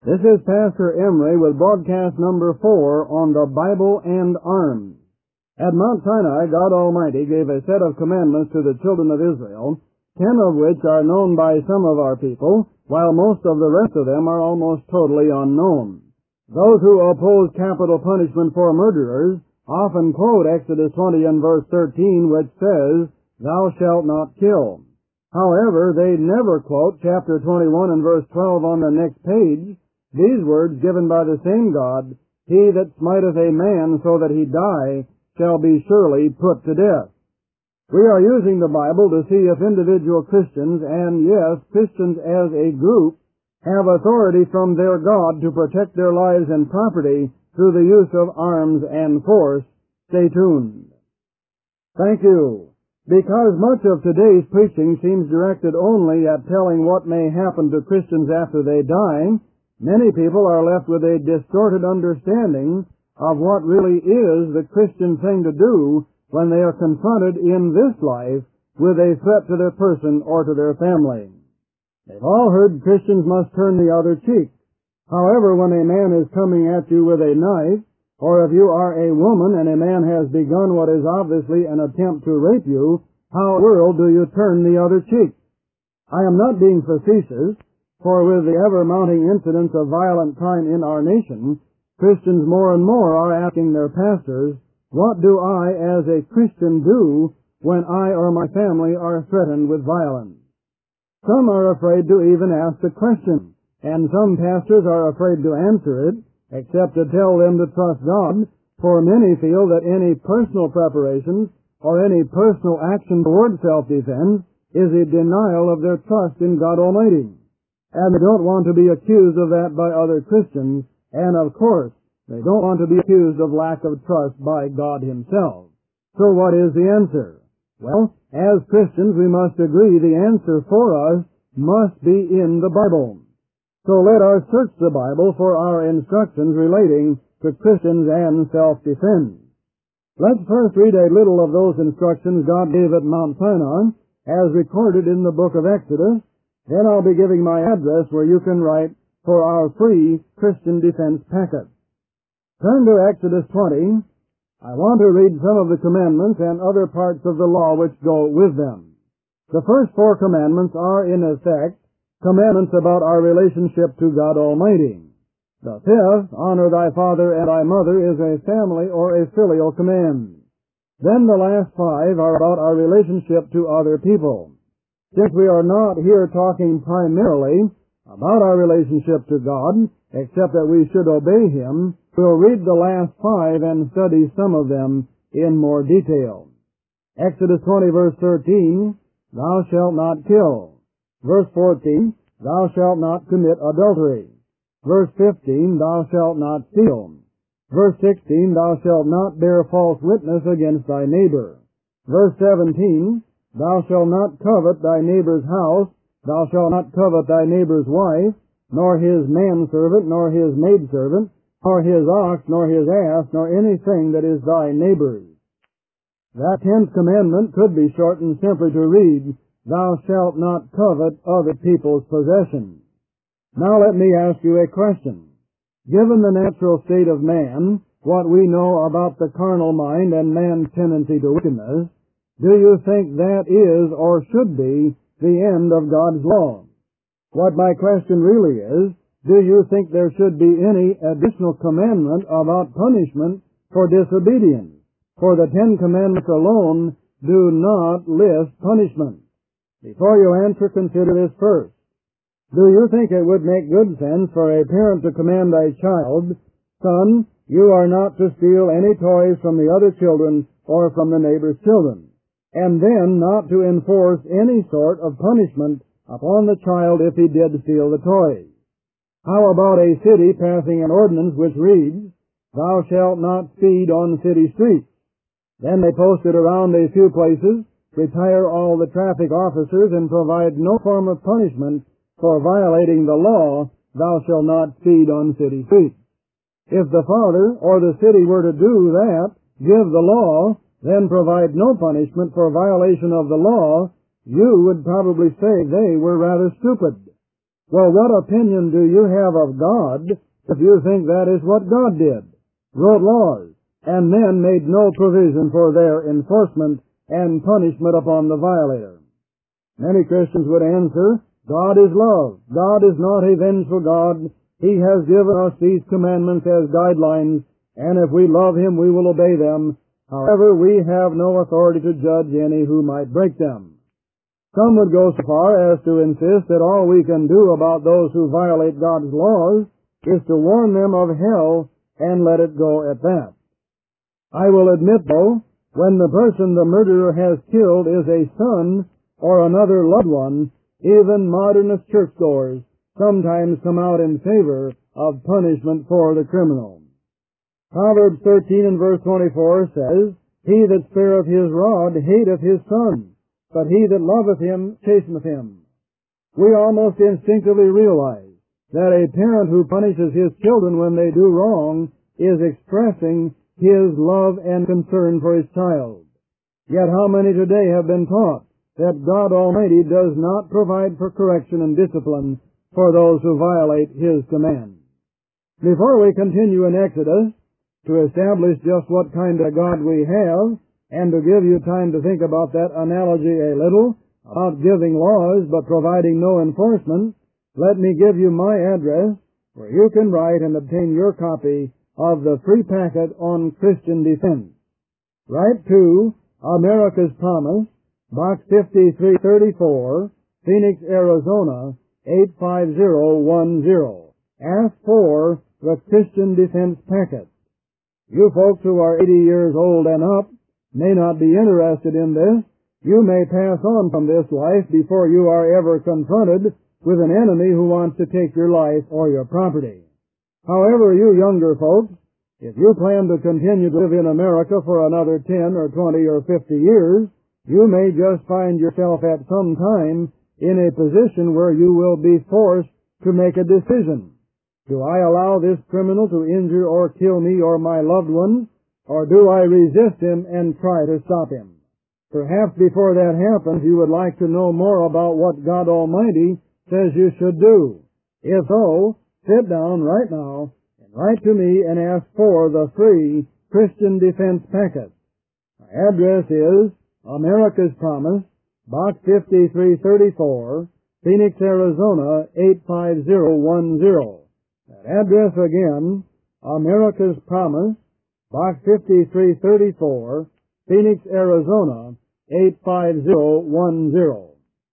This is Pastor Emery with broadcast number 4 on the Bible and Arms. At Mount Sinai, God Almighty gave a set of commandments to the children of Israel, 10 of which are known by some of our people, while most of the rest of them are almost totally unknown. Those who oppose capital punishment for murderers often quote Exodus 20 and verse 13, which says, "Thou shalt not kill." However, they never quote chapter 21 and verse 12 on the next page, these words given by the same God, "He that smiteth a man so that he die shall be surely put to death." We are using the Bible to see if individual Christians, and yes, Christians as a group, have authority from their God to protect their lives and property through the use of arms and force. Stay tuned. Thank you. Because much of today's preaching seems directed only at telling what may happen to Christians after they die, many people are left with a distorted understanding of what really is the Christian thing to do when they are confronted in this life with a threat to their person or to their family. They've all heard Christians must turn the other cheek. However, when a man is coming at you with a knife, or if you are a woman and a man has begun what is obviously an attempt to rape you, how in the world do you turn the other cheek? I am not being facetious, for with the ever-mounting incidents of violent crime in our nation, Christians more and more are asking their pastors, "What do I as a Christian do when I or my family are threatened with violence?" Some are afraid to even ask the question, and some pastors are afraid to answer it, except to tell them to trust God, for many feel that any personal preparations or any personal action toward self-defense is a denial of their trust in God Almighty. And they don't want to be accused of that by other Christians, and of course, they don't want to be accused of lack of trust by God Himself. So what is the answer? Well, as Christians we must agree the answer for us must be in the Bible. So let us search the Bible for our instructions relating to Christians and self-defense. Let's first read a little of those instructions God gave at Mount Sinai, as recorded in the book of Exodus. Then I'll be giving my address where you can write for our free Christian Defense Packet. Turn to Exodus 20. I want to read some of the commandments and other parts of the law which go with them. The first 4 commandments are, in effect, commandments about our relationship to God Almighty. The 5th, "Honor thy father and thy mother," is a family or a filial command. Then the last 5 are about our relationship to other people. Since we are not here talking primarily about our relationship to God, except that we should obey Him, we'll read the last 5 and study some of them in more detail. Exodus 20 verse 13, "Thou shalt not kill." Verse 14, "Thou shalt not commit adultery." Verse 15, "Thou shalt not steal." Verse 16, "Thou shalt not bear false witness against thy neighbor." Verse 17, "Thou shalt not covet thy neighbor's house, thou shalt not covet thy neighbor's wife, nor his manservant, nor his maidservant, nor his ox, nor his ass, nor anything that is thy neighbor's." That 10th commandment could be shortened simply to read, "Thou shalt not covet other people's possessions." Now let me ask you a question. Given the natural state of man, what we know about the carnal mind and man's tendency to wickedness, do you think that is or should be the end of God's law? What my question really is, do you think there should be any additional commandment about punishment for disobedience? For the 10 commandments alone do not list punishment. Before you answer, consider this first. Do you think it would make good sense for a parent to command a child, "Son, you are not to steal any toys from the other children or from the neighbor's children," and then not to enforce any sort of punishment upon the child if he did steal the toys? How about a city passing an ordinance which reads, "Thou shalt not speed on city streets"? Then they post it around a few places, retire all the traffic officers, and provide no form of punishment for violating the law, "Thou shalt not speed on city streets." If the father or the city were to do that, give the law, then provide no punishment for violation of the law, you would probably say they were rather stupid. Well, what opinion do you have of God if you think that is what God did? Wrote laws, and then made no provision for their enforcement and punishment upon the violator. Many Christians would answer, God is love. God is not a vengeful God. He has given us these commandments as guidelines, and if we love Him, we will obey them. However, we have no authority to judge any who might break them. Some would go so far as to insist that all we can do about those who violate God's laws is to warn them of hell and let it go at that. I will admit, though, when the person the murderer has killed is a son or another loved one, even modernist churchgoers sometimes come out in favor of punishment for the criminal. Proverbs 13 and verse 24 says, He that spareth his rod hateth his son, but he that loveth him chasteneth him. We almost instinctively realize that a parent who punishes his children when they do wrong is expressing his love and concern for his child. Yet how many today have been taught that God Almighty does not provide for correction and discipline for those who violate His command? Before we continue in Exodus, to establish just what kind of God we have, and to give you time to think about that analogy a little, about giving laws but providing no enforcement, let me give you my address where you can write and obtain your copy of the free packet on Christian defense. Write to America's Promise, Box 5334, Phoenix, Arizona, 85010. Ask for the Christian Defense Packet. You folks who are 80 years old and up may not be interested in this. You may pass on from this life before you are ever confronted with an enemy who wants to take your life or your property. However, you younger folks, if you plan to continue to live in America for another 10 or 20 or 50 years, you may just find yourself at some time in a position where you will be forced to make a decision. Do I allow this criminal to injure or kill me or my loved ones, or do I resist him and try to stop him? Perhaps before that happens, you would like to know more about what God Almighty says you should do. If so, sit down right now and write to me and ask for the free Christian Defense Packet. My address is America's Promise, Box 5334, Phoenix, Arizona, 85010. That address again, America's Promise, Box 5334, Phoenix, Arizona, 85010.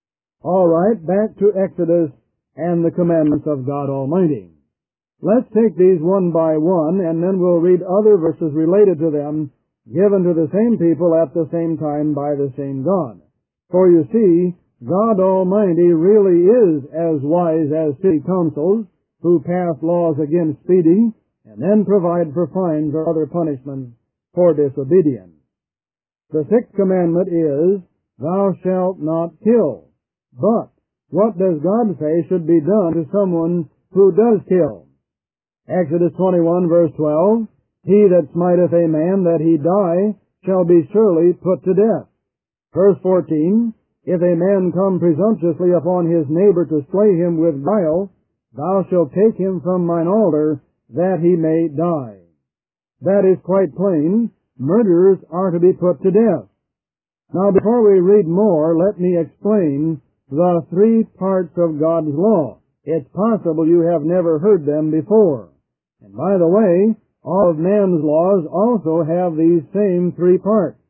All right, back to Exodus and the commandments of God Almighty. Let's take these one by one, and then we'll read other verses related to them, given to the same people at the same time by the same God. For you see, God Almighty really is as wise as city councils who pass laws against speeding and then provide for fines or other punishments for disobedience. The sixth commandment is, Thou shalt not kill. But what does God say should be done to someone who does kill? Exodus 21 verse 12, He that smiteth a man that he die shall be surely put to death. Verse 14, If a man come presumptuously upon his neighbor to slay him with guile, thou shalt take him from mine altar, that he may die. That is quite plain. Murderers are to be put to death. Now, before we read more, let me explain the three parts of God's law. It's possible you have never heard them before. And by the way, all of man's laws also have these same three parts.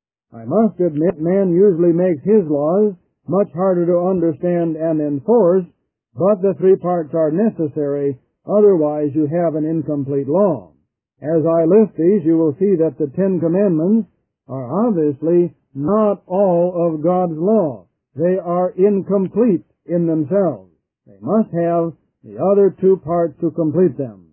I must admit, man usually makes his laws much harder to understand and enforce, but the three parts are necessary, otherwise you have an incomplete law. As I list these, you will see that the Ten Commandments are obviously not all of God's law. They are incomplete in themselves. They must have the other two parts to complete them.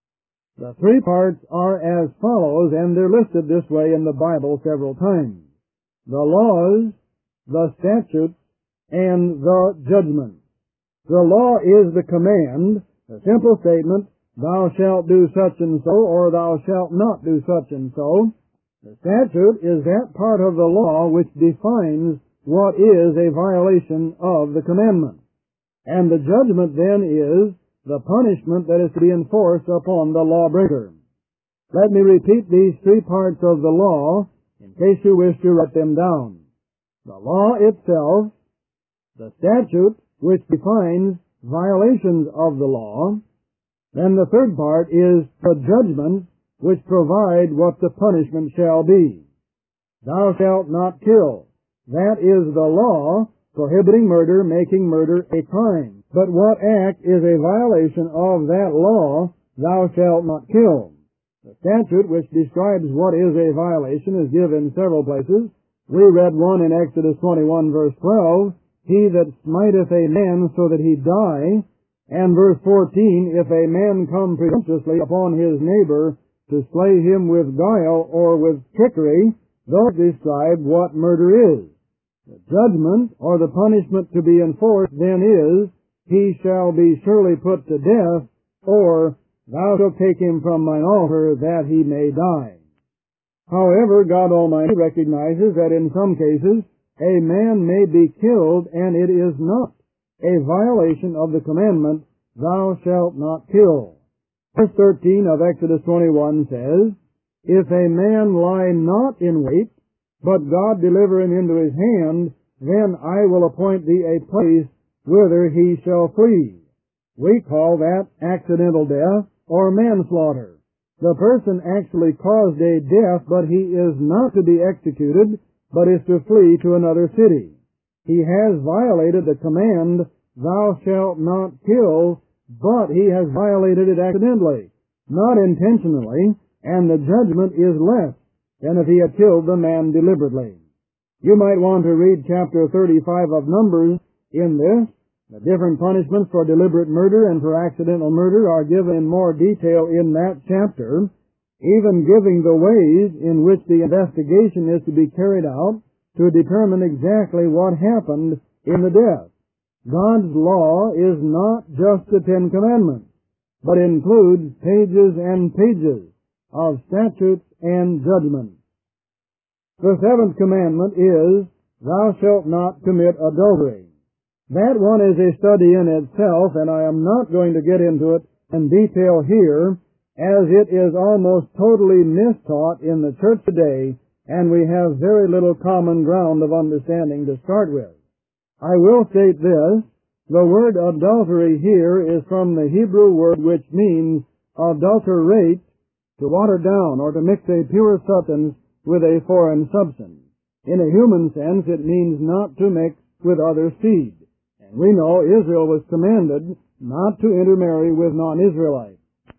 The three parts are as follows, and they're listed this way in the Bible several times. The laws, the statutes, and the judgments. The law is the command, the simple statement, thou shalt do such and so, or thou shalt not do such and so. The statute is that part of the law which defines what is a violation of the commandment. And the judgment then is the punishment that is to be enforced upon the lawbreaker. Let me repeat these three parts of the law in case you wish to write them down. The law itself, the statute which defines violations of the law, then the third part is the judgments which provide what the punishment shall be. Thou shalt not kill. That is the law prohibiting murder, making murder a crime. But what act is a violation of that law, thou shalt not kill? The statute which describes what is a violation is given in several places. We read one in Exodus 21 verse 12, he that smiteth a man so that he die, and verse 14, if a man come presumptuously upon his neighbor to slay him with guile or with trickery, those describe what murder is. The judgment or the punishment to be enforced then is, he shall be surely put to death, or thou shalt take him from mine altar that he may die. However, God Almighty recognizes that in some cases a man may be killed and it is not a violation of the commandment, thou shalt not kill. Verse 13 of Exodus 21 says, if a man lie not in wait, but God deliver him into his hand, then I will appoint thee a place whither he shall flee. We call that accidental death or manslaughter. The person actually caused a death, but he is not to be executed, but is to flee to another city. He has violated the command, thou shalt not kill, but he has violated it accidentally, not intentionally, and the judgment is less than if he had killed the man deliberately. You might want to read chapter 35 of Numbers in this. The different punishments for deliberate murder and for accidental murder are given in more detail in that chapter, even giving the ways in which the investigation is to be carried out to determine exactly what happened in the death. God's law is not just the Ten Commandments, but includes pages and pages of statutes and judgments. The seventh commandment is, thou shalt not commit adultery. That one is a study in itself, and I am not going to get into it in detail here, as it is almost totally mistaught in the church today, and we have very little common ground of understanding to start with. I will state this, the word adultery here is from the Hebrew word which means adulterate, to water down or to mix a pure substance with a foreign substance. In a human sense, it means not to mix with other seed. And we know Israel was commanded not to intermarry with non-Israelites.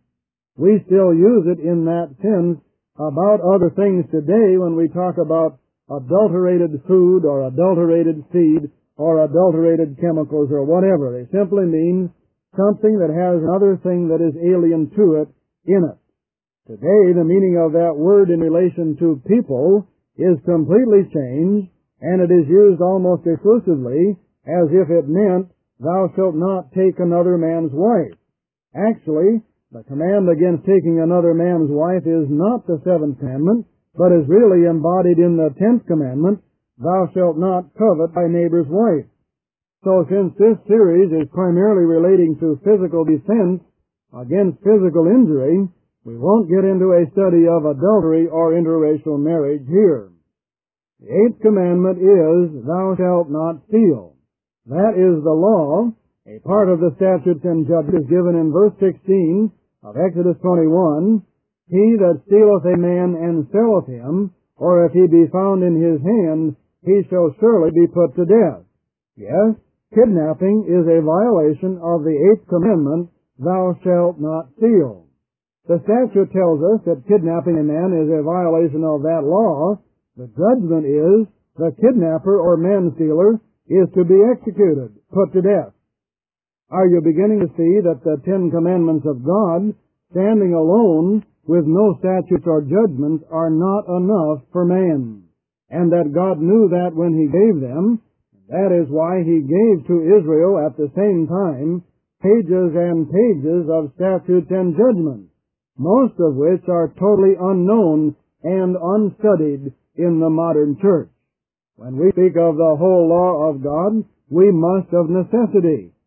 We still use it in that sense about other things today when we talk about adulterated food or adulterated seed or adulterated chemicals or whatever. They simply mean something that has another thing that is alien to it in it. Today, the meaning of that word in relation to people is completely changed, and it is used almost exclusively as if it meant, thou shalt not take another man's wife. Actually, the command against taking another man's wife is not the seventh commandment, but is really embodied in the 10th commandment, thou shalt not covet thy neighbor's wife. So since this series is primarily relating to physical defense against physical injury, we won't get into a study of adultery or interracial marriage here. The 8th commandment is, thou shalt not steal. That is the law. A part of the statutes and judgments is given in verse 16 of Exodus 21. He that stealeth a man and selleth him, or if he be found in his hand, he shall surely be put to death. Yes, kidnapping is a violation of the 8th commandment, thou shalt not steal. The statute tells us that kidnapping a man is a violation of that law. The judgment is the kidnapper or manstealer is to be executed, put to death. Are you beginning to see that the 10 commandments of God, standing alone with no statutes or judgments, are not enough for man? And that God knew that when He gave them. That is why He gave to Israel at the same time pages and pages of statutes and judgments, most of which are totally unknown and unstudied in the modern church. When we speak of the whole law of God, we must of necessity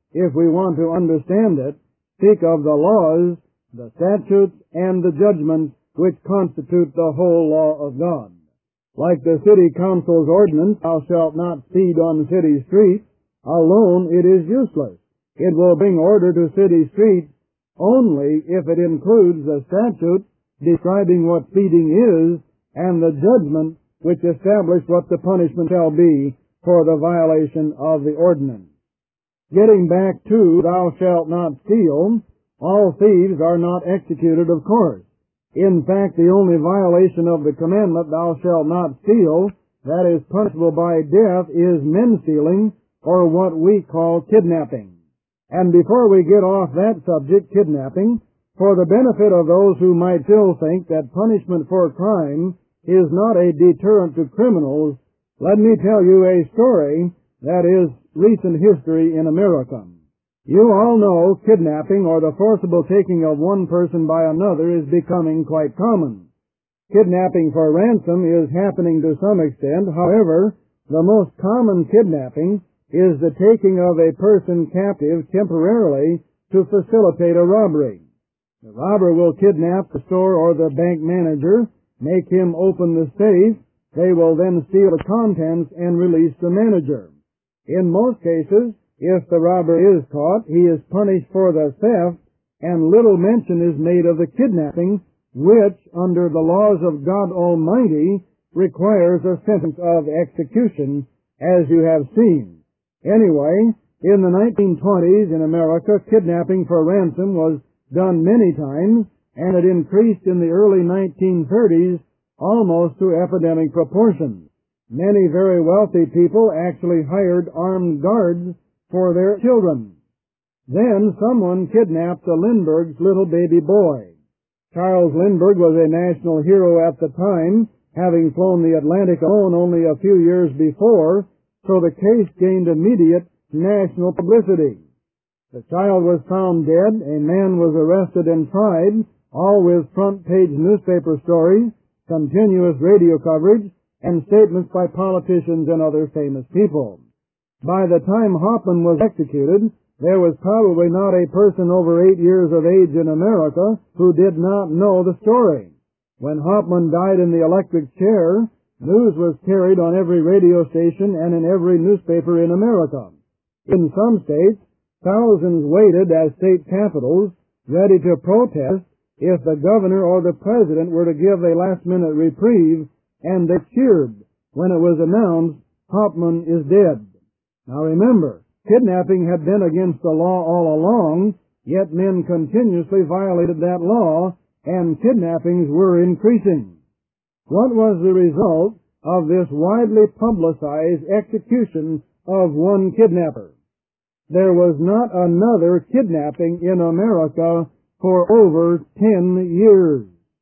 if we want to understand it, speak of the laws, the statutes, and the judgments which constitute the whole law of God. Like the city council's ordinance, thou shalt not speed on city streets, alone it is useless. It will bring order to city streets only if it includes the statute describing what speeding is and the judgment which establish what the punishment shall be for the violation of the ordinance. Getting back to thou shalt not steal, all thieves are not executed, of course. In fact, the only violation of the commandment, thou shalt not steal, that is punishable by death, is men stealing, or what we call kidnapping. And before we get off that subject, kidnapping, for the benefit of those who might still think that punishment for crime is not a deterrent to criminals, let me tell you a story that is recent history in America. You all know kidnapping, or the forcible taking of one person by another, is becoming quite common. Kidnapping for ransom is happening to some extent. However, the most common kidnapping is the taking of a person captive temporarily to facilitate a robbery. The robber will kidnap the store or the bank manager, make him open the safe. They will then steal the contents and release the manager. In most cases, if the robber is caught, he is punished for the theft, and little mention is made of the kidnapping, which, under the laws of God Almighty, requires a sentence of execution, as you have seen. Anyway, in the 1920s in America, kidnapping for ransom was done many times, and it increased in the early 1930s almost to epidemic proportions. Many very wealthy people actually hired armed guards for their children. Then someone kidnapped the Lindbergh's little baby boy. Charles Lindbergh was a national hero at the time, having flown the Atlantic alone only a few years before, so the case gained immediate national publicity. The child was found dead, a man was arrested and tried, all with front-page newspaper stories, continuous radio coverage, and statements by politicians and other famous people. By the time Hoffman was executed, there was probably not a person over 8 years of age in America who did not know the story. When Hoffman died in the electric chair, news was carried on every radio station and in every newspaper in America. In some states, thousands waited as state capitals, ready to protest if the governor or the president were to give a last-minute reprieve, and they cheered when it was announced, Hoffman is dead. Now remember, kidnapping had been against the law all along, yet men continuously violated that law, and kidnappings were increasing. What was the result of this widely publicized execution of one kidnapper? There was not another kidnapping in America for over 10 years.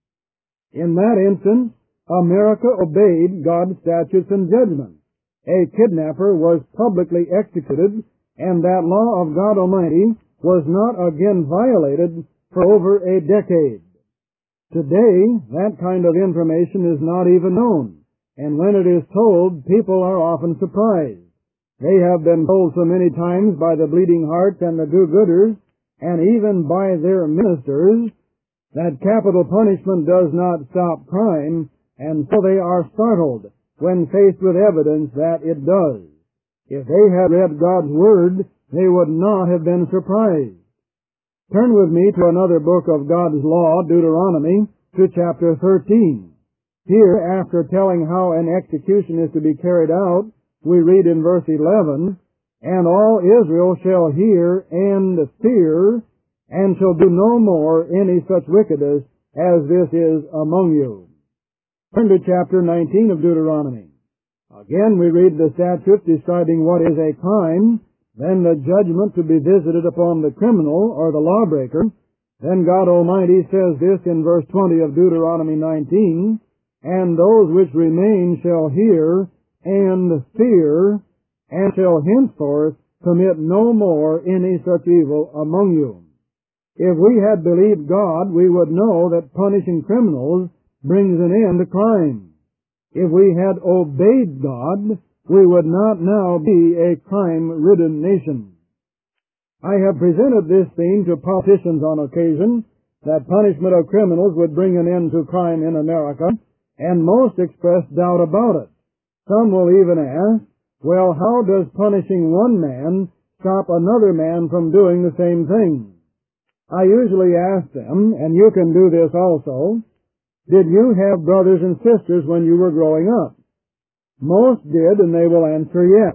In that instance, America obeyed God's statutes and judgments. A kidnapper was publicly executed, and that law of God Almighty was not again violated for over a decade. Today, that kind of information is not even known, and when it is told, people are often surprised. They have been told so many times by the bleeding hearts and the do-gooders, and even by their ministers, that capital punishment does not stop crime, and so they are startled when faced with evidence that it does. If they had read God's Word, they would not have been surprised. Turn with me to another book of God's law, Deuteronomy, to chapter 13. Here, after telling how an execution is to be carried out, we read in verse 11, And all Israel shall hear and fear, and shall do no more any such wickedness as this is among you. Turn to chapter 19 of Deuteronomy. Again, we read the statute describing what is a crime, then the judgment to be visited upon the criminal or the lawbreaker. Then God Almighty says this in verse 20 of Deuteronomy 19, And those which remain shall hear and fear, and shall henceforth commit no more any such evil among you. If we had believed God, we would know that punishing criminals brings an end to crime. If we had obeyed God, we would not now be a crime-ridden nation. I have presented this theme to politicians on occasion, that punishment of criminals would bring an end to crime in America, and most express doubt about it. Some will even ask, well, how does punishing one man stop another man from doing the same thing? I usually ask them, and you can do this also, did you have brothers and sisters when you were growing up? Most did, and they will answer yes.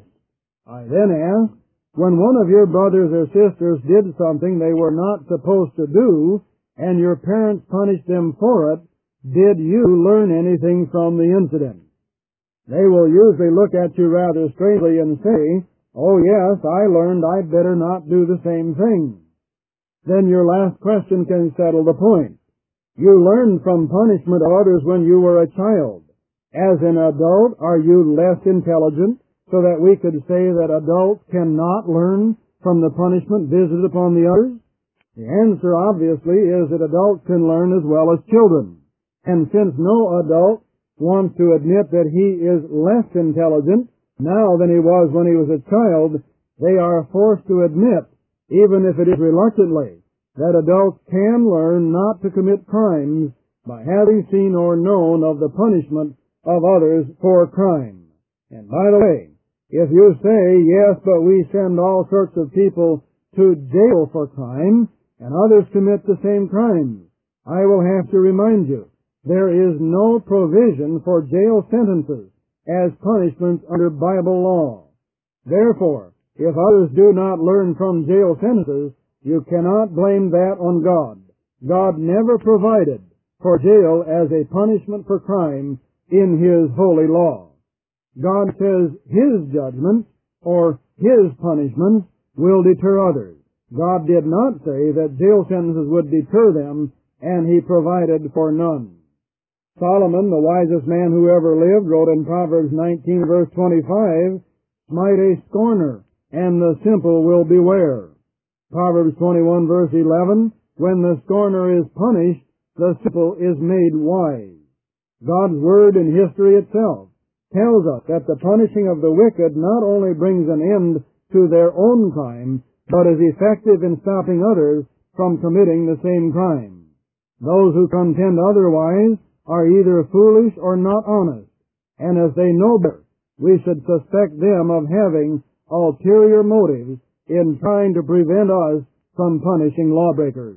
I then ask, when one of your brothers or sisters did something they were not supposed to do, and your parents punished them for it, did you learn anything from the incident? They will usually look at you rather strangely and say, oh yes, I learned I'd better not do the same thing. Then your last question can settle the point. You learned from punishment of others when you were a child. As an adult, are you less intelligent, so that we could say that adults cannot learn from the punishment visited upon the others? The answer, obviously, is that adults can learn as well as children. And since no adult wants to admit that he is less intelligent now than he was when he was a child, they are forced to admit, even if it is reluctantly, that adults can learn not to commit crimes by having seen or known of the punishment of others for crime. And by the way, if you say, yes, but we send all sorts of people to jail for crime, and others commit the same crimes, I will have to remind you, there is no provision for jail sentences as punishments under Bible law. Therefore, if others do not learn from jail sentences, you cannot blame that on God. God never provided for jail as a punishment for crime in His holy law. God says His judgments, or His punishments, will deter others. God did not say that jail sentences would deter them, and He provided for none. Solomon, the wisest man who ever lived, wrote in Proverbs 19, verse 25, smite a scorner, and the simple will beware. Proverbs 21, verse 11, when the scorner is punished, the simple is made wise. God's Word in history itself tells us that the punishing of the wicked not only brings an end to their own crime, but is effective in stopping others from committing the same crime. Those who contend otherwise are either foolish or not honest, and as they know better, we should suspect them of having ulterior motives in trying to prevent us from punishing lawbreakers.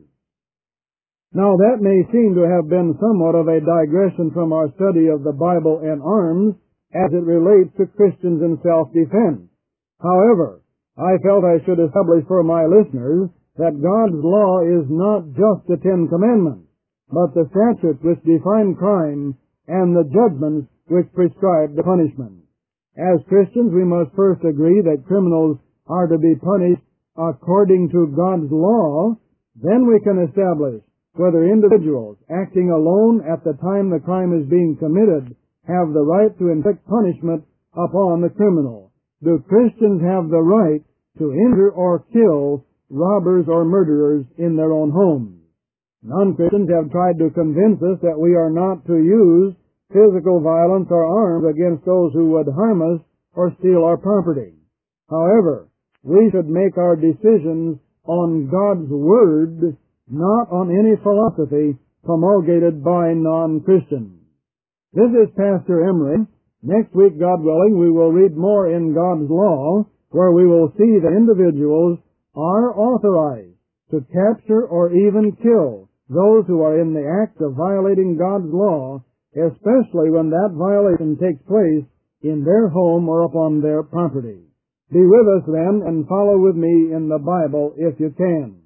Now that may seem to have been somewhat of a digression from our study of the Bible and arms as it relates to Christians in self-defense. However, I felt I should establish for my listeners that God's law is not just the Ten Commandments, but the statutes which define crime and the judgments which prescribe the punishment. As Christians, we must first agree that criminals are to be punished according to God's law. Then we can establish whether individuals acting alone at the time the crime is being committed have the right to inflict punishment upon the criminal. Do Christians have the right to injure or kill robbers or murderers in their own homes? Non-Christians have tried to convince us that we are not to use physical violence or arms against those who would harm us or steal our property. However, we should make our decisions on God's Word, not on any philosophy promulgated by non-Christians. This is Pastor Emery. Next week, God willing, we will read more in God's law, where we will see that individuals are authorized to capture or even kill those who are in the act of violating God's law, especially when that violation takes place in their home or upon their property. Be with us then and follow with me in the Bible if you can.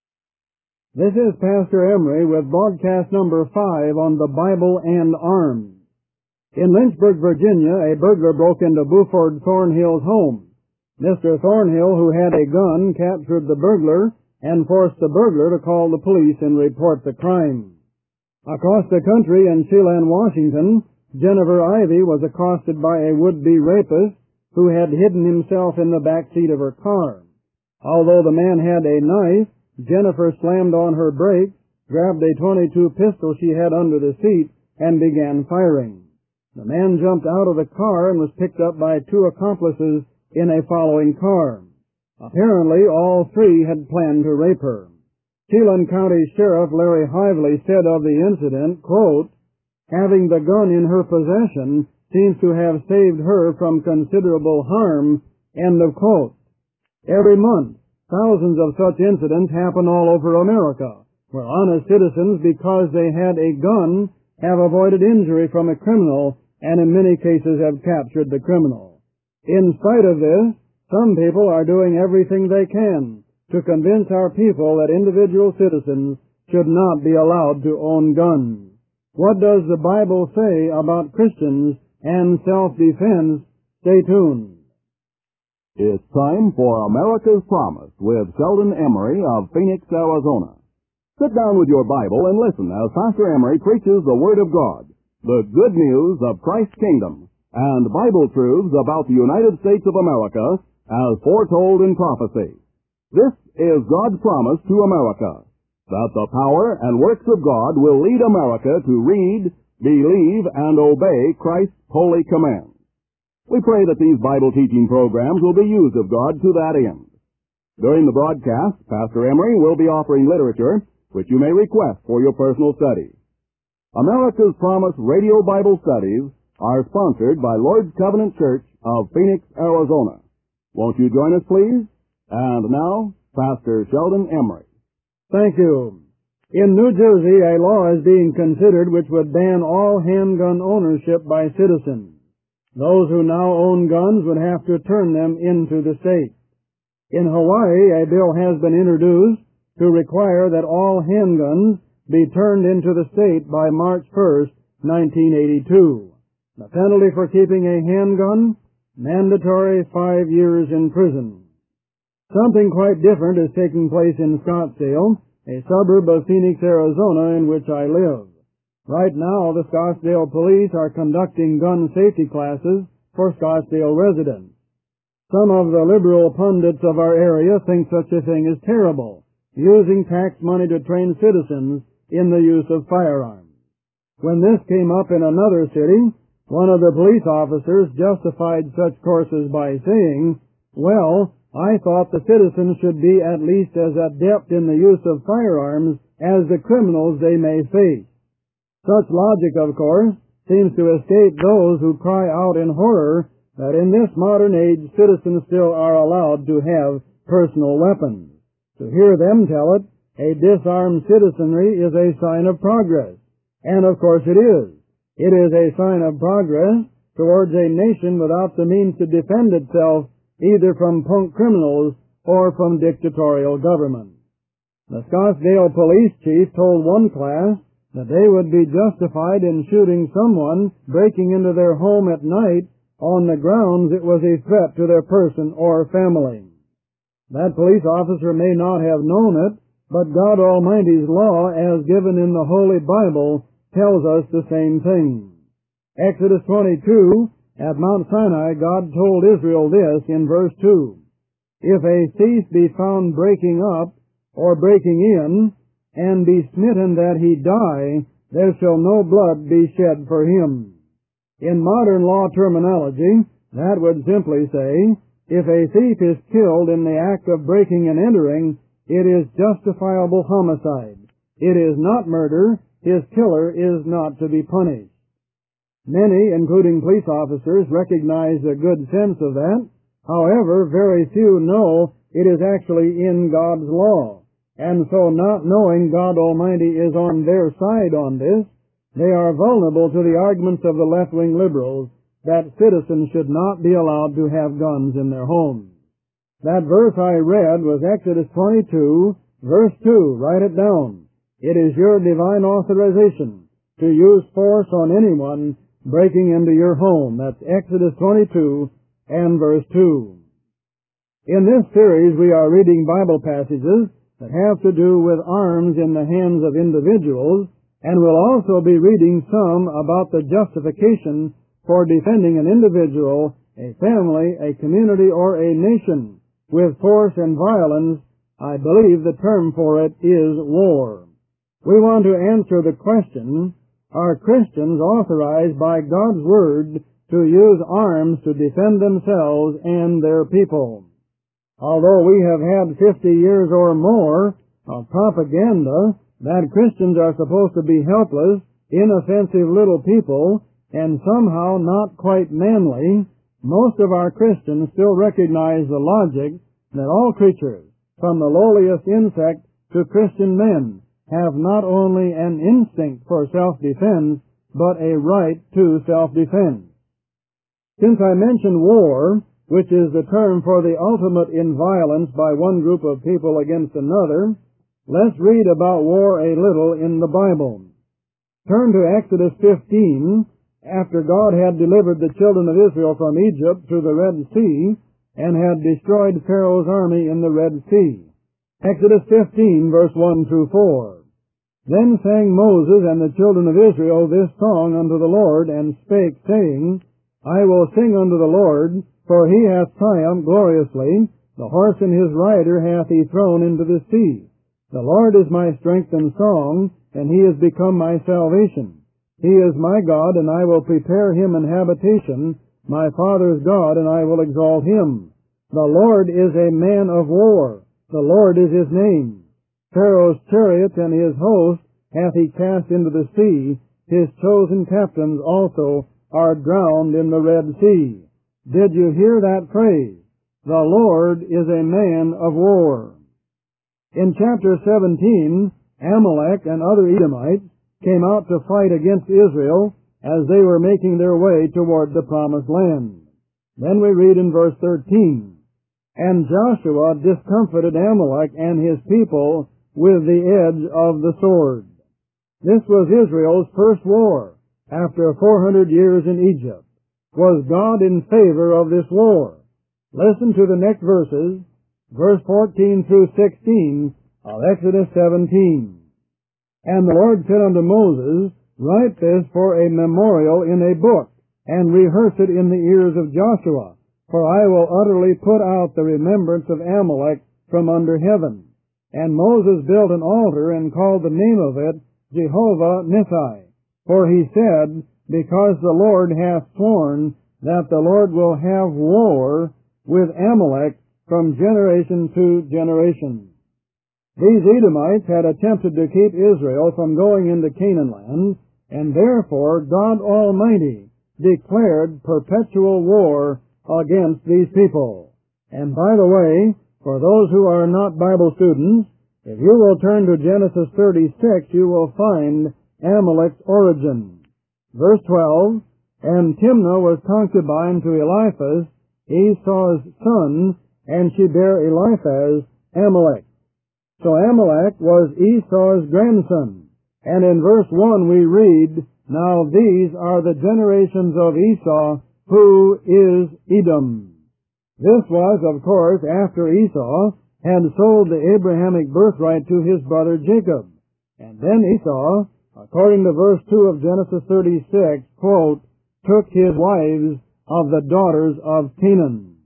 This is Pastor Emery with broadcast number 5 on the Bible and arms. In Lynchburg, Virginia, a burglar broke into Buford Thornhill's home. Mr. Thornhill, who had a gun, captured the burglar and forced the burglar to call the police and report the crime. Across the country in Chelan, Washington, Jennifer Ivy was accosted by a would-be rapist who had hidden himself in the back seat of her car. Although the man had a knife, Jennifer slammed on her brakes, grabbed a .22 pistol she had under the seat, and began firing. The man jumped out of the car and was picked up by 2 accomplices in a following car. Apparently, all three had planned to rape her. Chelan County Sheriff Larry Hively said of the incident, quote, "Having the gun in her possession seems to have saved her from considerable harm," end of quote. Every month, thousands of such incidents happen all over America, where honest citizens, because they had a gun, have avoided injury from a criminal and in many cases have captured the criminal. In spite of this, some people are doing everything they can to convince our people that individual citizens should not be allowed to own guns. What does the Bible say about Christians and self-defense? Stay tuned. It's time for America's Promise with Sheldon Emery of Phoenix, Arizona. Sit down with your Bible and listen as Pastor Emery preaches the Word of God, the good news of Christ's kingdom, and Bible truths about the United States of America as foretold in prophecy. This is God's promise to America, that the power and works of God will lead America to read, believe, and obey Christ's holy commands. We pray that these Bible teaching programs will be used of God to that end. During the broadcast, Pastor Emery will be offering literature which you may request for your personal study. America's Promise Radio Bible Studies are sponsored by Lord's Covenant Church of Phoenix, Arizona. Won't you join us, please? And now, Pastor Sheldon Emery. Thank you. In New Jersey, a law is being considered which would ban all handgun ownership by citizens. Those who now own guns would have to turn them into the state. In Hawaii, a bill has been introduced to require that all handguns be turned into the state by March 1st, 1982. The penalty for keeping a handgun? Mandatory 5 years in prison. Something quite different is taking place in Scottsdale, a suburb of Phoenix, Arizona, in which I live. Right now, the Scottsdale police are conducting gun safety classes for Scottsdale residents. Some of the liberal pundits of our area think such a thing is terrible, using tax money to train citizens in the use of firearms. When this came up in another city, one of the police officers justified such courses by saying, "Well, I thought the citizens should be at least as adept in the use of firearms as the criminals they may face." Such logic, of course, seems to escape those who cry out in horror that in this modern age citizens still are allowed to have personal weapons. To hear them tell it, a disarmed citizenry is a sign of progress. And of course it is. It is a sign of progress towards a nation without the means to defend itself either from punk criminals or from dictatorial government. The Scottsdale police chief told one class that they would be justified in shooting someone breaking into their home at night on the grounds it was a threat to their person or family. That police officer may not have known it, but God Almighty's law, as given in the Holy Bible, tells us the same thing. Exodus 22, at Mount Sinai, God told Israel this in verse 2, "If a thief be found breaking up or breaking in, and be smitten that he die, there shall no blood be shed for him." In modern law terminology, that would simply say, if a thief is killed in the act of breaking and entering, it is justifiable homicide. It is not murder. His killer is not to be punished. Many, including police officers, recognize the good sense of that. However, very few know it is actually in God's law. And so, not knowing God Almighty is on their side on this, they are vulnerable to the arguments of the left-wing liberals that citizens should not be allowed to have guns in their homes. That verse I read was Exodus 22, verse 2. Write it down. It is your divine authorization to use force on anyone breaking into your home. That's Exodus 22 and verse 2. In this series, we are reading Bible passages that have to do with arms in the hands of individuals, and we'll also be reading some about the justification for defending an individual, a family, a community, or a nation with force and violence. I believe the term for it is war. We want to answer the question, are Christians authorized by God's Word to use arms to defend themselves and their people? although we have had 50 years or more of propaganda that Christians are supposed to be helpless, inoffensive little people, and somehow not quite manly, most of our Christians still recognize the logic that all creatures, from the lowliest insect to Christian men, have not only an instinct for self-defense, but a right to self-defense. Since I mentioned war, which is the term for the ultimate in violence by one group of people against another, let's read about war a little in the Bible. Turn to Exodus 15, after God had delivered the children of Israel from Egypt through the Red Sea, and had destroyed Pharaoh's army in the Red Sea. Exodus 15, verse 1 through 4. Then sang Moses and the children of Israel this song unto the Lord, and spake, saying, I will sing unto the Lord, for he hath triumphed gloriously, the horse and his rider hath he thrown into the sea. The Lord is my strength and song, and he is become my salvation. He is my God, and I will prepare him an habitation, my father's God, and I will exalt him. The Lord is a man of war, the Lord is his name. Pharaoh's chariots and his host hath he cast into the sea, his chosen captains also are drowned in the Red Sea. Did you hear that phrase? The Lord is a man of war. In chapter 17, Amalek and other Edomites came out to fight against Israel as they were making their way toward the promised land. Then we read in verse 13, And Joshua discomfited Amalek and his people with the edge of the sword. This was Israel's first war after 400 years in Egypt. Was God in favor of this war? Listen to the next verses, verse 14 through 16 of Exodus 17. And the Lord said unto Moses, Write this for a memorial in a book, and rehearse it in the ears of Joshua, for I will utterly put out the remembrance of Amalek from under heaven. And Moses built an altar, and called the name of it Jehovah Nissi. For he said, Because the Lord hath sworn that the Lord will have war with Amalek from generation to generation. These Edomites had attempted to keep Israel from going into Canaan land, and therefore God Almighty declared perpetual war against these people. And by the way, for those who are not Bible students, if you will turn to Genesis 36, you will find Amalek's origin. Verse 12, And Timnah was concubine to Eliphaz, Esau's son, and she bare Eliphaz Amalek. So Amalek was Esau's grandson. And in verse 1 we read, Now these are the generations of Esau, who is Edom. This was, of course, after Esau had sold the Abrahamic birthright to his brother Jacob. And then Esau, according to verse 2 of Genesis 36, quote, took his wives of the daughters of Canaan.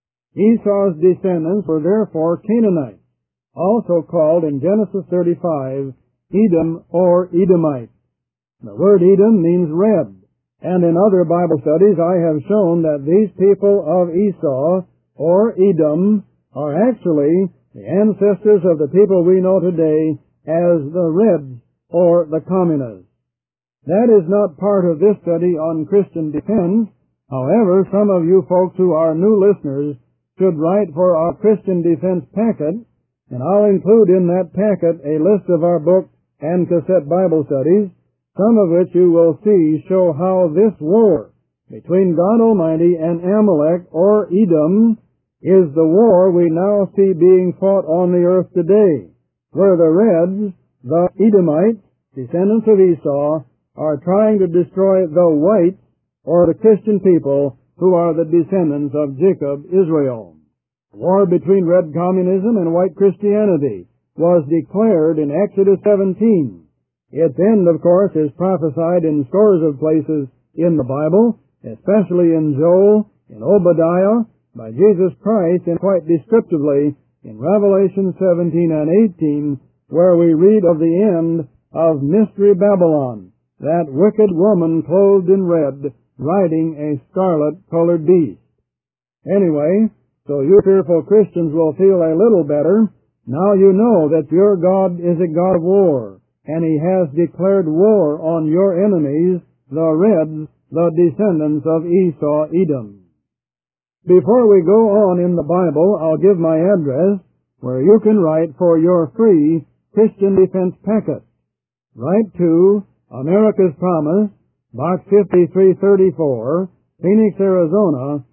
Esau's descendants were therefore Canaanites, also called in Genesis 35 Edom or Edomite. The word Edom means red, and in other Bible studies I have shown that these people of Esau or Edom are actually the ancestors of the people we know today as the Reds or the Communists. That is not part of this study on Christian defense. However, some of you folks who are new listeners should write for our Christian defense packet, and I'll include in that packet a list of our book and cassette Bible studies, some of which you will see show how this war between God Almighty and Amalek or Edom is the war we now see being fought on the earth today, where the Reds, the Edomites, descendants of Esau, are trying to destroy the whites, or the Christian people, who are the descendants of Jacob, Israel. War between red communism and white Christianity was declared in Exodus 17. Its end, of course, is prophesied in scores of places in the Bible, especially in Joel, in Obadiah, by Jesus Christ, and quite descriptively in Revelation 17 and 18, where we read of the end of Mystery Babylon, that wicked woman clothed in red, riding a scarlet-colored beast. Anyway, So you fearful Christians will feel a little better. Now you know that your God is a God of war, and He has declared war on your enemies, the Reds, the descendants of Esau, Edom. Before we go on in the Bible, I'll give my address where you can write for your free Christian Defense Packet. Write to America's Promise, Box 5334, Phoenix, Arizona,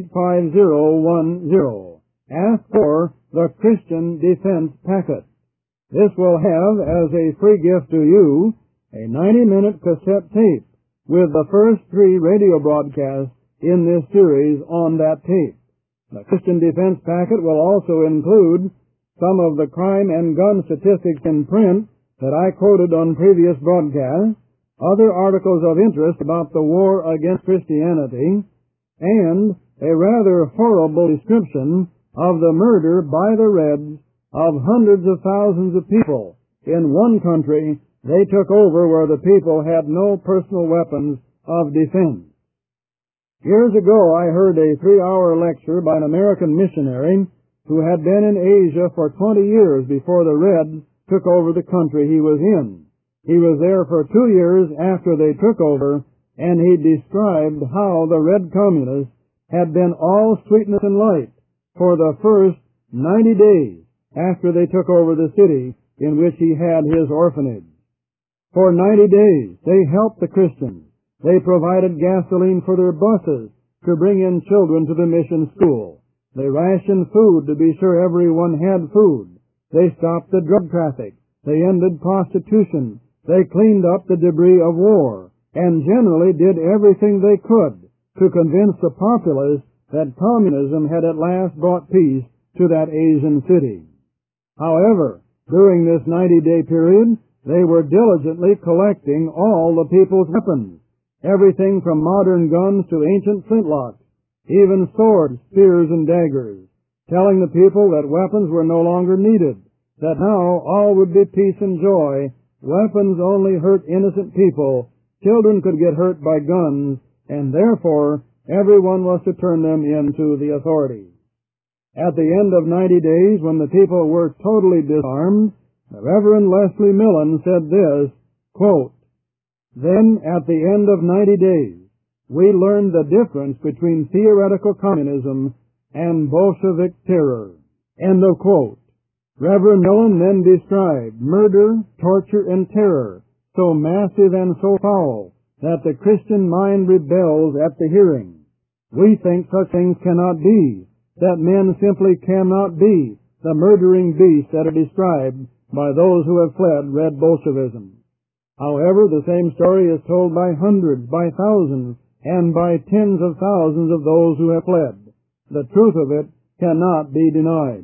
85010. Ask for the Christian Defense Packet. This will have, as a free gift to you, a 90-minute cassette tape with the first 3 radio broadcasts in this series on that tape. The Christian Defense Packet will also include some of the crime and gun statistics in print that I quoted on previous broadcasts, other articles of interest about the war against Christianity, and a rather horrible description of the murder by the Reds of hundreds of thousands of people in one country they took over where the people had no personal weapons of defense. Years ago I heard a 3-hour lecture by an American missionary who had been in Asia for 20 years before the Reds took over the country he was in. He was there for 2 years after they took over, and he described how the Red Communists had been all sweetness and light for the first 90 days after they took over the city in which he had his orphanage. For 90 days they helped the Christians. They provided gasoline for their buses to bring in children to the mission school. They rationed food to be sure everyone had food. They stopped the drug traffic. They ended prostitution. They cleaned up the debris of war, and generally did everything they could to convince the populace that communism had at last brought peace to that Asian city. However, during this 90-day period, they were diligently collecting all the people's weapons, everything from modern guns to ancient flintlocks, even swords, spears, and daggers, telling the people that weapons were no longer needed, that now all would be peace and joy. Weapons only hurt innocent people. Children could get hurt by guns, and therefore everyone was to turn them into the authorities. At the end of 90 days, when the people were totally disarmed, the Reverend Leslie Millen said this, quote, "Then at the end of 90 days, we learned the difference between theoretical communism and Bolshevik terror." End of quote. Reverend Millen then described murder, torture, and terror so massive and so foul that the Christian mind rebels at the hearing. We think such things cannot be, that men simply cannot be the murdering beasts that are described by those who have fled Red Bolshevism. However, the same story is told by hundreds, by thousands, and by tens of thousands of those who have fled. The truth of it cannot be denied.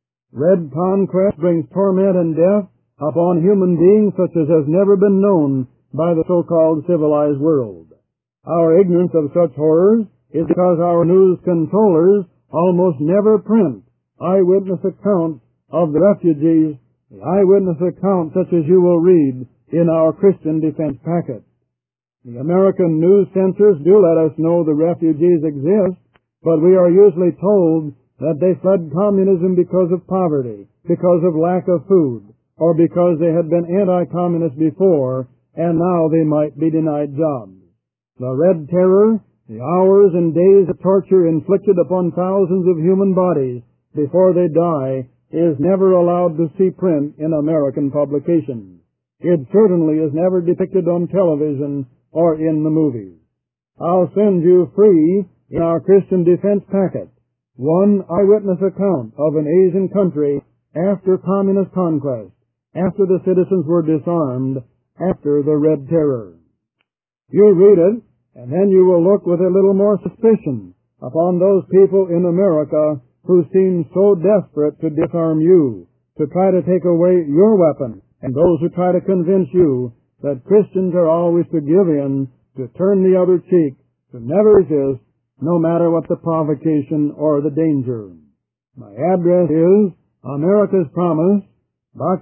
Red conquest brings torment and death upon human beings such as has never been known by the so-called civilized world. Our ignorance of such horrors is because our news controllers almost never print eyewitness accounts of the refugees, the eyewitness accounts such as you will read in our Christian Defense Packet. The American news censors do let us know the refugees exist, but we are usually told that they fled communism because of poverty, because of lack of food, or because they had been anti-communist before, and now they might be denied jobs. The Red Terror, the hours and days of torture inflicted upon thousands of human bodies before they die, is never allowed to see print in American publications. It certainly is never depicted on television or in the movies. I'll send you free in our Christian Defense Packet one eyewitness account of an Asian country after communist conquest, after the citizens were disarmed, after the Red Terror. You'll read it, and then you will look with a little more suspicion upon those people in America who seem so desperate to disarm you, to try to take away your weapon, and those who try to convince you that Christians are always to give in, to turn the other cheek, to never resist, no matter what the provocation or the danger. My address is America's Promise, Box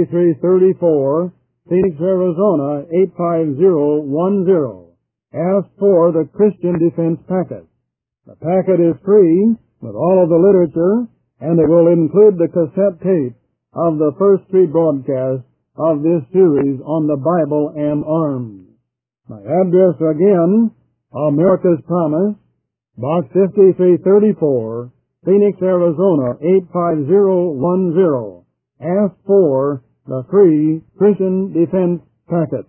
5334, Phoenix, Arizona, 85010. Ask for the Christian Defense Packet. The packet is free, with all of the literature, and it will include the cassette tape of the first 3 broadcasts of this series on the Bible and Arms. My address again, America's Promise, Box 5334, Phoenix, Arizona 85010. Ask for the free Christian Defense Packet.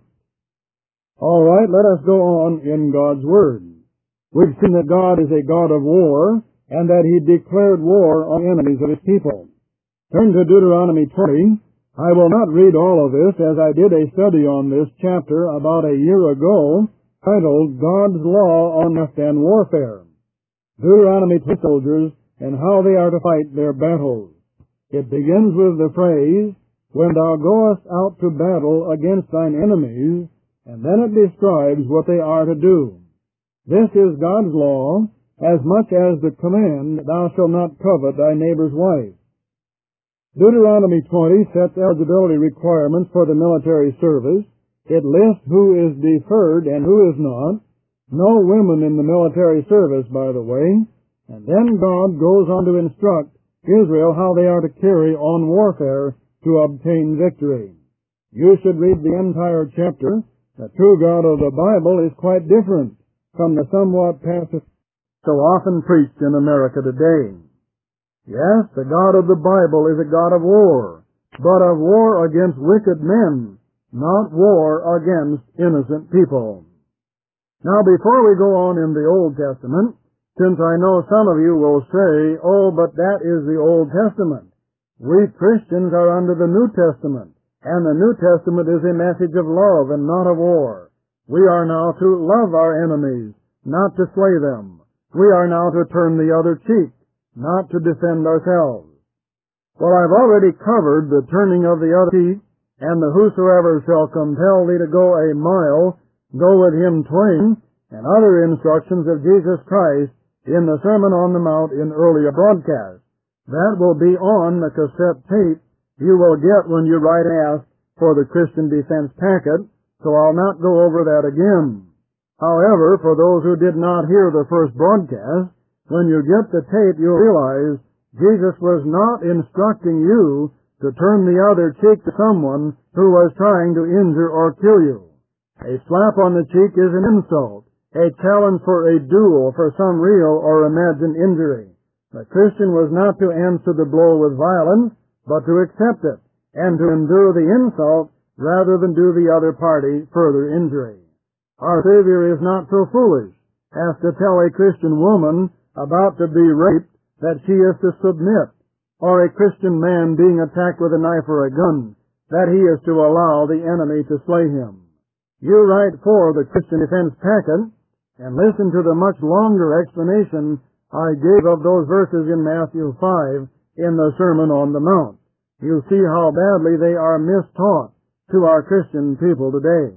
All right, let us go on in God's Word. We've seen that God is a God of war, and that He declared war on enemies of His people. Turn to Deuteronomy 20. I will not read all of this, as I did a study on this chapter about a year ago, titled God's Law on Lust and Warfare. Deuteronomy 20 soldiers and how they are to fight their battles. It begins with the phrase, when thou goest out to battle against thine enemies, and then it describes what they are to do. This is God's law, as much as the command, thou shalt not covet thy neighbor's wife. Deuteronomy 20 sets eligibility requirements for the military service. It lists who is deferred and who is not. No women in the military service, by the way. And then God goes on to instruct Israel how they are to carry on warfare to obtain victory. You should read the entire chapter. The true God of the Bible is quite different from the somewhat passive so often preached in America today. Yes, the God of the Bible is a God of war, but of war against wicked men, not war against innocent people. Now, before we go on in the Old Testament, since I know some of you will say, oh, but that is the Old Testament. We Christians are under the New Testament, and the New Testament is a message of love and not of war. We are now to love our enemies, not to slay them. We are now to turn the other cheek, not to defend ourselves. Well, I've already covered the turning of the other cheek, and the whosoever shall compel thee to go a mile, go with him twain, and other instructions of Jesus Christ in the Sermon on the Mount in earlier broadcasts. That will be on the cassette tape you will get when you write and ask for the Christian Defense Packet, so I'll not go over that again. However, for those who did not hear the first broadcast, when you get the tape, you'll realize Jesus was not instructing you to turn the other cheek to someone who was trying to injure or kill you. A slap on the cheek is an insult, a challenge for a duel for some real or imagined injury. The Christian was not to answer the blow with violence, but to accept it, and to endure the insult rather than do the other party further injury. Our Savior is not so foolish as to tell a Christian woman about to be raped that she is to submit, or a Christian man being attacked with a knife or a gun, that he is to allow the enemy to slay him. You write for the Christian Defense Packet, and listen to the much longer explanation I gave of those verses in Matthew 5 in the Sermon on the Mount. You'll see how badly they are mistaught to our Christian people today.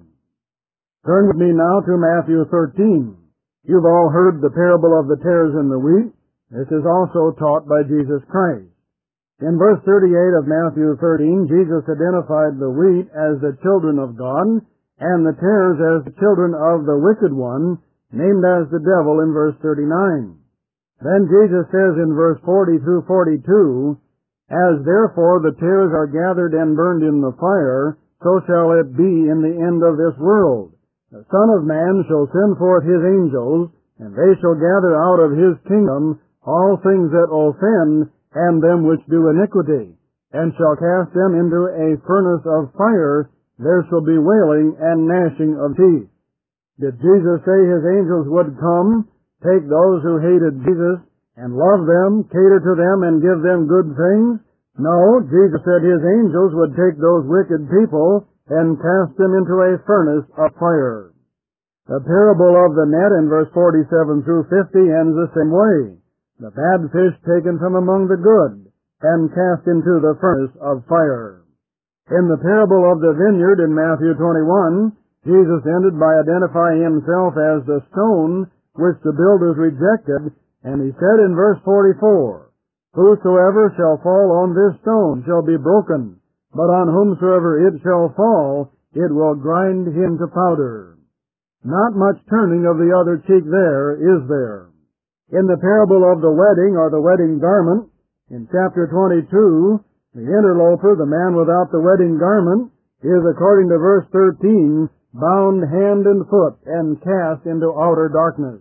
Turn with me now to Matthew 13. You've all heard the parable of the tares and the wheat. This is also taught by Jesus Christ. In verse 38 of Matthew 13, Jesus identified the wheat as the children of God, and the tares as the children of the wicked one, named as the devil in verse 39. Then Jesus says in verse 40 through 42, as therefore the tares are gathered and burned in the fire, so shall it be in the end of this world. The Son of Man shall send forth his angels, and they shall gather out of his kingdom all things that offend, and them which do iniquity, and shall cast them into a furnace of fire. There shall be wailing and gnashing of teeth. Did Jesus say his angels would come, take those who hated Jesus, and love them, cater to them, and give them good things? No, Jesus said his angels would take those wicked people and cast them into a furnace of fire. The parable of the net in verse 47 through 50 ends the same way. The bad fish taken from among the good and cast into the furnace of fire. In the parable of the vineyard in Matthew 21, Jesus ended by identifying himself as the stone which the builders rejected, and he said in verse 44, whosoever shall fall on this stone shall be broken, but on whomsoever it shall fall, it will grind him to powder. Not much turning of the other cheek there, is there? In the parable of the wedding, or the wedding garment, in chapter 22, the interloper, the man without the wedding garment, is, according to verse 13, bound hand and foot and cast into outer darkness.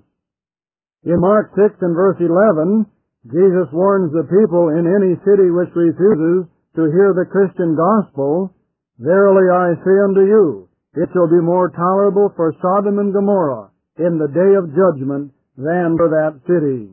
In Mark 6 and verse 11, Jesus warns the people in any city which refuses to hear the Christian gospel, "Verily I say unto you, it shall be more tolerable for Sodom and Gomorrah in the day of judgment than for that city."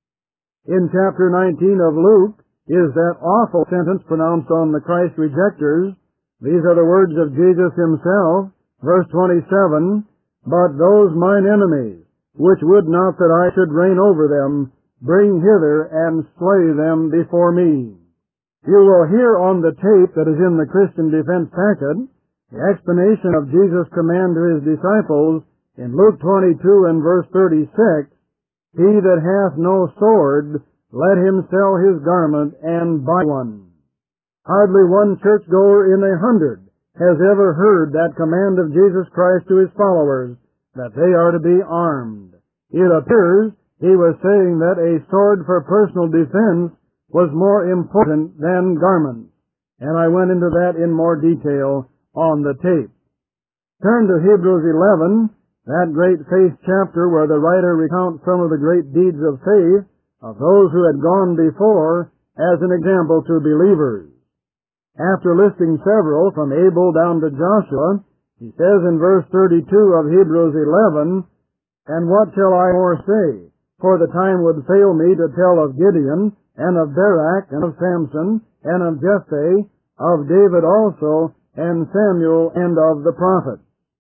In chapter 19 of Luke is that awful sentence pronounced on the Christ rejectors. These are the words of Jesus himself, verse 27, "But those mine enemies, which would not that I should reign over them, bring hither and slay them before me." You will hear on the tape that is in the Christian Defense Packet the explanation of Jesus' command to his disciples in Luke 22 and verse 36, "He that hath no sword, let him sell his garment and buy one." Hardly one churchgoer in 100 has ever heard that command of Jesus Christ to his followers, that they are to be armed. It appears he was saying that a sword for personal defense was more important than garments, and I went into that in more detail on the tape. Turn to Hebrews 11, that great faith chapter where the writer recounts some of the great deeds of faith of those who had gone before as an example to believers. After listing several, from Abel down to Joshua, he says in verse 32 of Hebrews 11, "And what shall I more say? For the time would fail me to tell of Gideon, and of Barak, and of Samson, and of Jephthah, of David also, and Samuel, and of the prophets."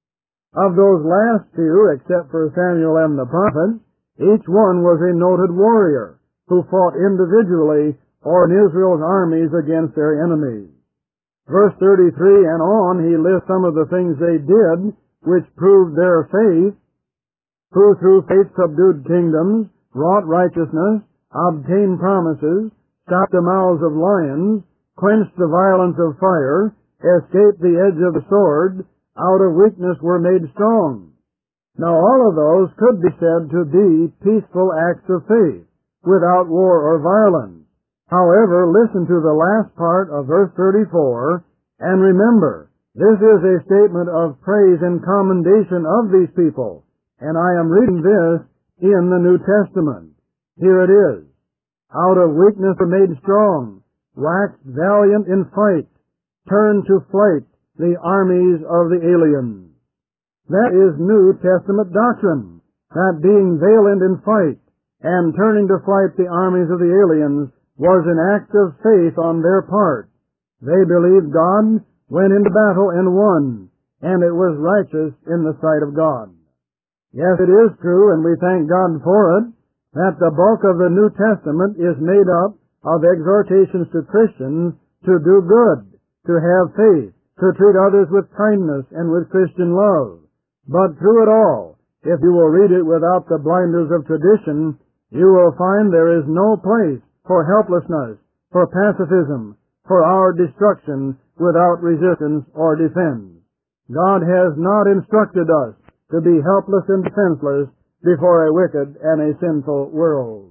Of those last few, except for Samuel and the prophets, each one was a noted warrior who fought individually or in Israel's armies against their enemies. Verse 33 and on, he lists some of the things they did which proved their faith, who through faith subdued kingdoms, wrought righteousness, obtained promises, stopped the mouths of lions, quenched the violence of fire, escaped the edge of the sword, out of weakness were made strong. Now all of those could be said to be peaceful acts of faith, without war or violence. However, listen to the last part of verse 34, and remember, this is a statement of praise and commendation of these people, and I am reading this in the New Testament. Here it is. "Out of weakness were made strong, waxed valiant in fight, turned to flight the armies of the aliens." That is New Testament doctrine, that being valiant in fight and turning to flight the armies of the aliens was an act of faith on their part. They believed God, went into battle and won, and it was righteous in the sight of God. Yes, it is true, and we thank God for it, that the bulk of the New Testament is made up of exhortations to Christians to do good, to have faith, to treat others with kindness and with Christian love. But through it all, if you will read it without the blinders of tradition, you will find there is no place for helplessness, for pacifism, for our destruction without resistance or defense. God has not instructed us to be helpless and defenseless before a wicked and a sinful world.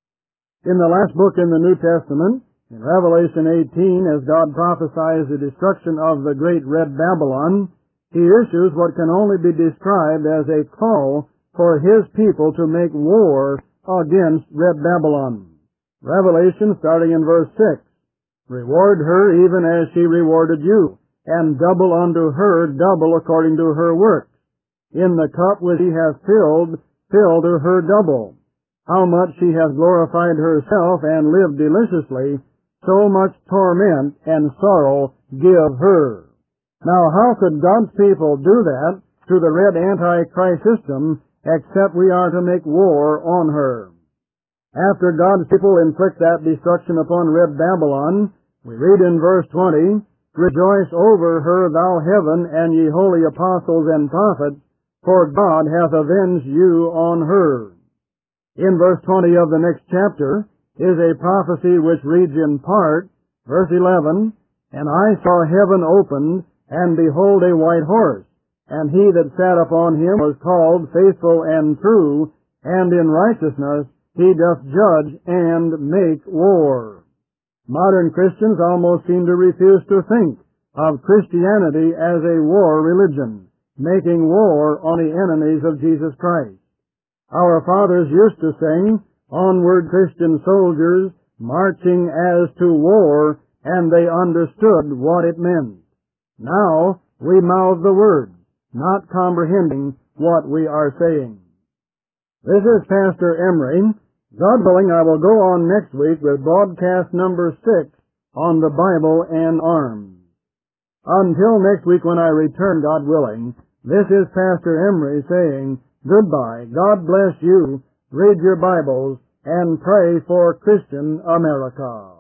In the last book in the New Testament, in Revelation 18, as God prophesies the destruction of the great Red Babylon, he issues what can only be described as a call for his people to make war against Red Babylon. Revelation, starting in verse 6, "Reward her even as she rewarded you, and double unto her double according to her works. In the cup which she hath filled, fill to her double. How much she hath glorified herself and lived deliciously, so much torment and sorrow give her." Now, how could God's people do that to the red Antichrist system except we are to make war on her? After God's people inflict that destruction upon Red Babylon, we read in verse 20, "Rejoice over her, thou heaven, and ye holy apostles and prophets, for God hath avenged you on her." In verse 20 of the next chapter is a prophecy which reads in part, verse 11, "And I saw heaven opened, and behold a white horse, and he that sat upon him was called Faithful and True, and in righteousness He doth judge and make war. Modern Christians almost seem to refuse to think of Christianity as a war religion, making war on the enemies of Jesus Christ. Our fathers used to sing, "Onward, Christian soldiers, marching as to war," and they understood what it meant. Now we mouth the words, not comprehending what we are saying. This is Pastor Emery. God willing, I will go on next week with broadcast number 6 on the Bible and arms. Until next week when I return, God willing, this is Pastor Emery saying goodbye. God bless you. Read your Bibles and pray for Christian America.